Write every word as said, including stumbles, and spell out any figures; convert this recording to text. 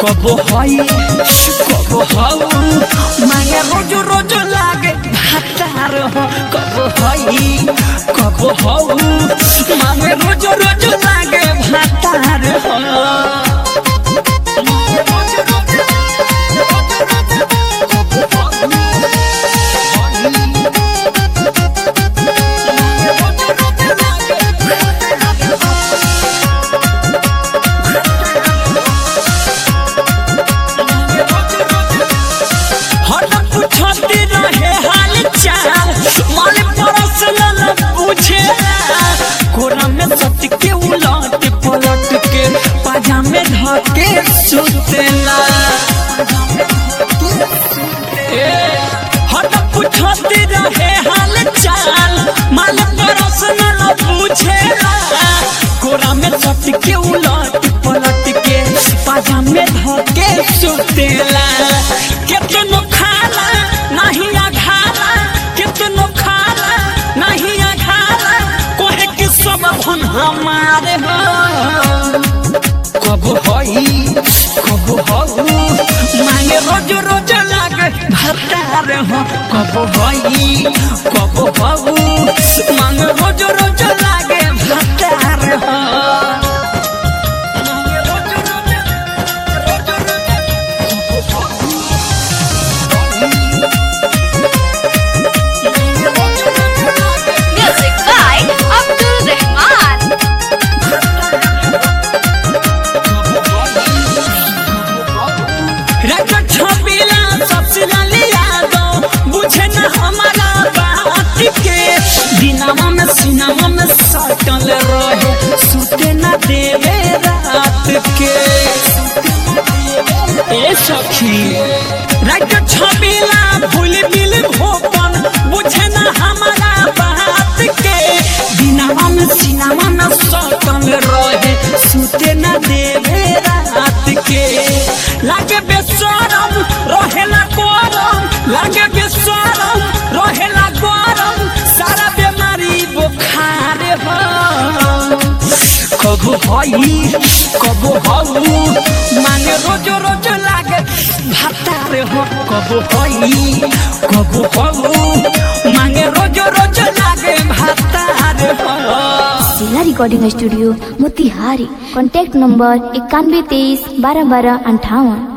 कबो हई कबो हऊ मांगे रोज रोज लागे भातार हो कबो हई कबो हऊ मांगे रोज रोज लागे भातार हो के उलट पलट के पाजामे धके सुतेला हट पूछती रहे हाल चाल माल परसन न पूछेला कोरा में सट के उलट पलट के पाजामे धके सुतेला कितनो खाला नहीं आघाला कितनो खाला नहीं आघाला कोहे के सब भन हमारे हो कबो हई कबो हऊ मांगे रोज रोज लागे भातार हो कबो हई कबो हऊ मांगे रोज रोज लागे भातार हो दिनामा में सिनामा में सटल रहे सुते न देवे रात के ए सखी रात छबिला भूल मिल भोपन बुझे न हमारा बात के दिनामा में सिनामा में सटल रहे सुते न देवे रात के लागे बेशरम रहेला गरम लागे बेशरम रहेला गरम सारा बीमारी बुखार हो कबो हई कबो हऊ मांगे रोज रोज लागे भातार हो कबो हई कबो हऊ मांगे रोज रोज लागे भातार हो। जिला recording studio Motihari, contact number इक्यानवे तेईस बारह बारह अंठावन।